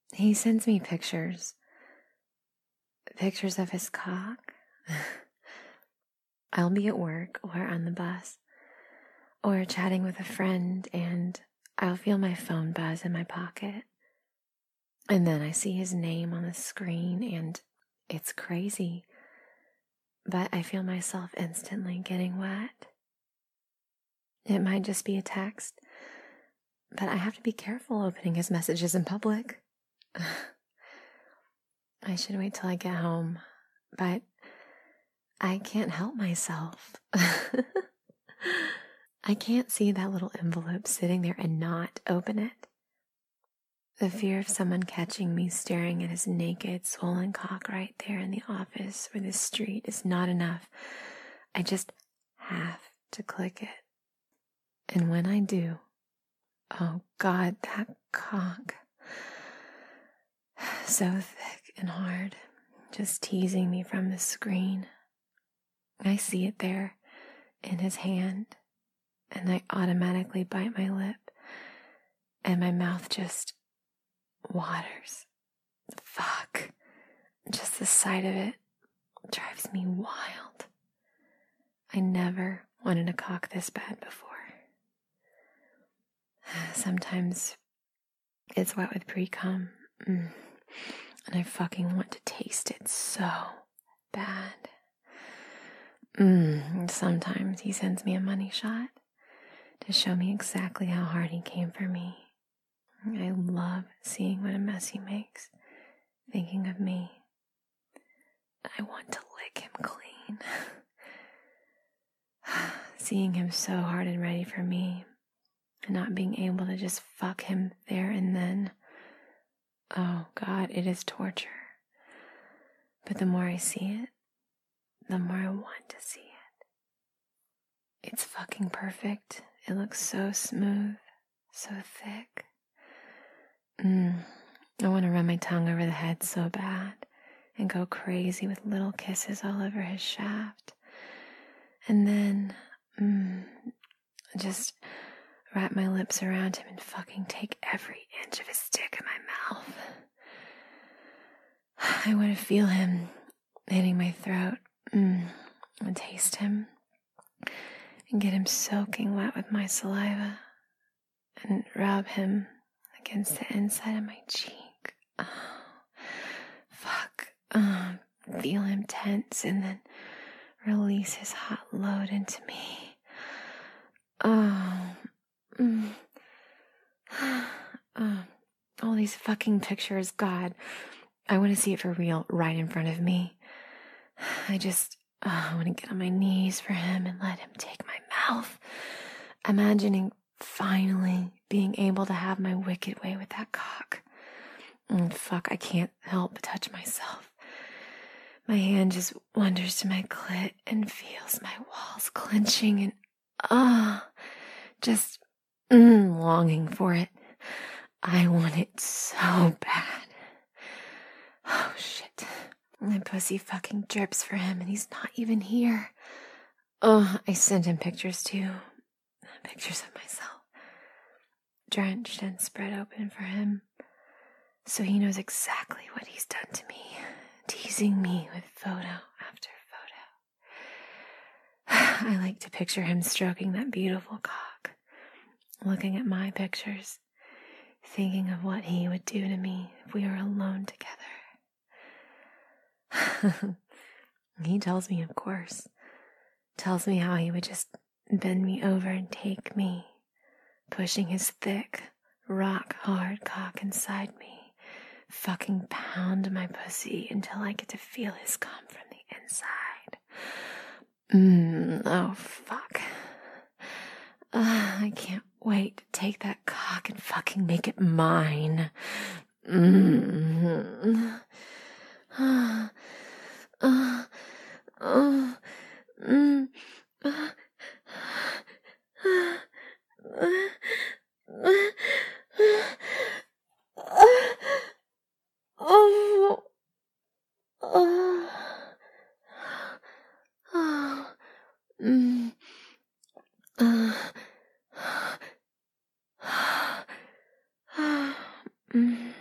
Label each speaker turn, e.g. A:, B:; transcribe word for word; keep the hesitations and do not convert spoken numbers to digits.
A: He sends me pictures. Pictures of his cock. I'll be at work or on the bus or chatting with a friend, and I'll feel my phone buzz in my pocket. And then I see his name on the screen, and it's crazy. But I feel myself instantly getting wet. It might just be a text, but I have to be careful opening his messages in public. I should wait till I get home, but I can't help myself. I can't see that little envelope sitting there and not open it. The fear of someone catching me staring at his naked, swollen cock right there in the office or the street is not enough. I just have to click it. And when I do, oh God, that cock. So thick and hard, just teasing me from the screen. I see it there in his hand, and I automatically bite my lip, and my mouth just waters. Fuck. Just the sight of it drives me wild. I never wanted a cock this bad before. Sometimes it's wet with pre-cum, mm. and I fucking want to taste it so bad. Mm. Sometimes he sends me a money shot to show me exactly how hard he came for me. I love seeing what a mess he makes, thinking of me. I want to lick him clean. Seeing him so hard and ready for me, and not being able to just fuck him there and then. Oh God, it is torture. But the more I see it, the more I want to see it. It's fucking perfect. It looks so smooth, so thick. Mm, I want to run my tongue over the head so bad and go crazy with little kisses all over his shaft. And then, mm, just wrap my lips around him and fucking take every inch of his dick in my mouth. I want to feel him hitting my throat, mm, and taste him and get him soaking wet with my saliva and rub him against the inside of my cheek. Oh, fuck. Oh, feel him tense and then release his hot load into me. Oh, mm. Oh, all these fucking pictures, God. I want to see it for real right in front of me. I just oh, I want to get on my knees for him and let him take my mouth. Imagining finally being able to have my wicked way with that cock. And fuck, I can't help but touch myself. My hand just wanders to my clit and feels my walls clenching and ah, oh, just mm, longing for it. I want it so bad. Oh shit. My pussy fucking drips for him and he's not even here. Oh, I sent him pictures too. Pictures of myself. Drenched and spread open for him. So he knows exactly what he's done to me. Teasing me with photo after photo. I like to picture him stroking that beautiful cock. Looking at my pictures. Thinking of what he would do to me if we were alone together. He tells me, of course. Tells me how he would just bend me over and take me, pushing his thick, rock-hard cock inside me, fucking pound my pussy until I get to feel his cum from the inside. Mmm, oh fuck. Uh, I can't wait to take that cock and fucking make it mine. Mmm. Uh, uh, uh, mm, uh, Oh, oh, oh, mm, uh, mm.